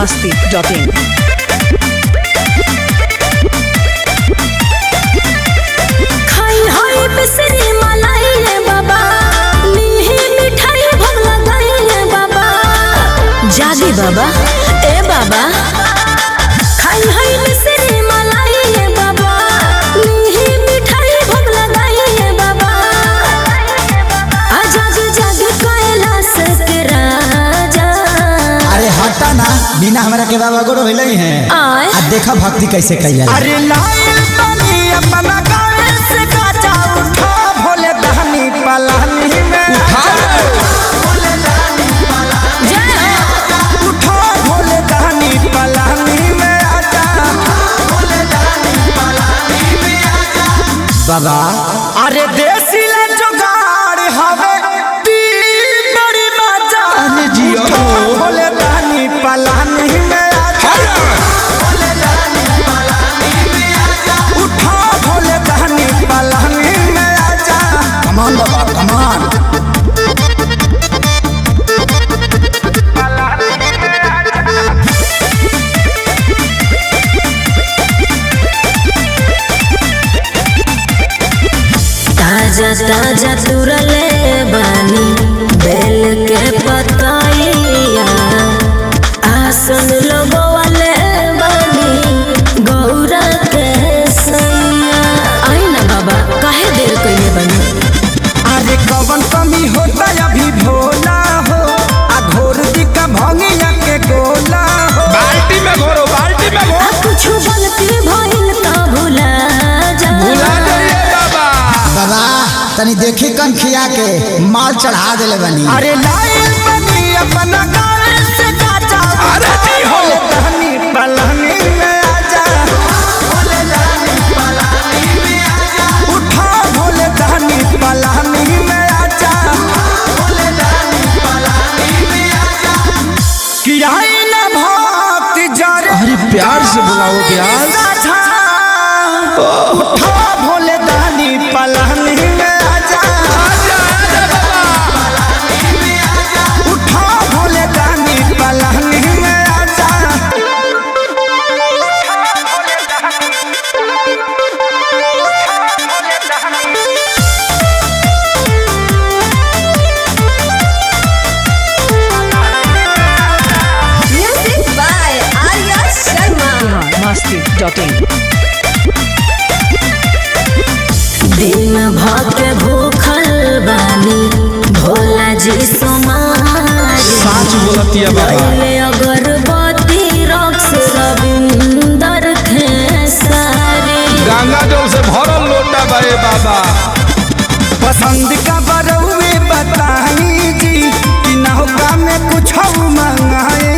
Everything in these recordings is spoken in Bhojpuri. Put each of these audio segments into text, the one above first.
masti.in. खाई हाई बिसरी मलाई रे बाबा, मीही मिठाई भोग लगाई रे बाबा। जागी बाबा ए बाबा, खाई हाई बिसरी मलाई रे बाबा, मीही मिठाई भोग लगाई रे बाबा। आ जागी जागी कैलाश के राजा। अरे हटा ना, बिना हमरा के बाबा गोरो हिलई है। आय अब देखा भक्ति कैसे कैला। अरे लाइल बनी अपना गावे से काचा उठा भोले दहनी पलानी में उठा भोले दहनी पलानी जय हो। उठा भोले दहनी पलानी में आजा भोले दहनी पलानी में आजा बाबा अरे देसी ले जुगाड़ हवे दी बड़ी मजा अरे जियो। उठा भोले दहनी पलानी में आजा भोले दहनी पलानी में आजा उठा भोले दहनी पलानी में आजा कमान बाबा कमान। ताजा ताजा तुरले बानी बेल के पतैया, आसन लगवाले बानी गौरा के सैया। आई ना बाबा, काहे देर कइले बानी? अरे कवन कमी होता अभी भोला हो आ घोर दिका भंगिया के गोला हो बाल्टी में घोरो बाल्टी में घोरो। आ कुछ गलती भइल त भुला जा। भुला जाइए बाबा। बाबा तनी देखी कन खिया के माल चढ़ा देले बनी। अरे लाइल बनी अपना गावे से काचा अरे जी हो। दहनी पलानी में आजा भोले दहनी पलानी में आजा उठा भोले दहनी पलानी में आजा भोले दहनी पलानी में आजा कि आई ना भक्ति जरे अरे प्यार से बुलाओ प्यार। उठा भोले दहनी पलानी में आजा पलानी में आजा उठा भोले दहनी पलानी में आजा Music by Arya Sharma. masti.in. दिन भर के भूखल बानी भोला जी सोमारी। साच बोलतिया बाबा। पहले अगरबत्ती रक्स रविंदर खेसारी। गंगा जल से भरल लोटा बाए बाबा। पसंद का बरौए बताई जी कि नौका में कुछ मंगाई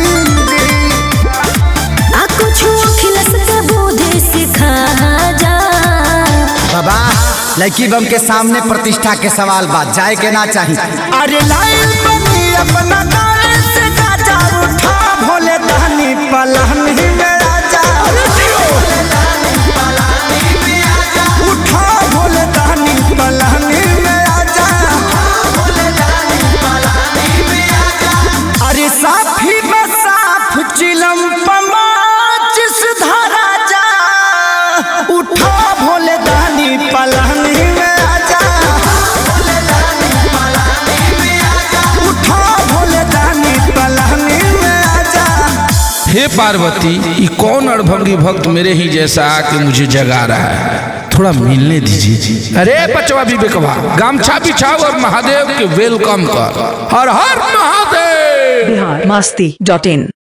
आ कुछ अखिलस के बुद्धि सिखा जा। बाबा लड़की बम के सामने प्रतिष्ठा के सवाल बात जाए के ना चाहिए। अरे लाइल बनी अपना गावे से काचा उठा भोले दहनी पलानी में आजा भोले दहनी पलानी में आजा उठा भोले दहनी पलानी में आजा भोले दहनी पलानी में आजा अरे साफी बसाफ चिलम पमाच सुधारा जा उठा भोले दहनी पलानी में आजा भोले दहनी पलानी में आजा उठा भोले दहनी पलानी में आजा हे पार्वती, ये कौन अड़भंगी भक्त मेरे ही जैसा आके मुझे जगा रहा है, थोड़ा मिलने दीजिए। अरे बचवा विवेकवा, गामछा बिछाओ और महादेव के वेलकम कर। हर हर महादेव। masti.in.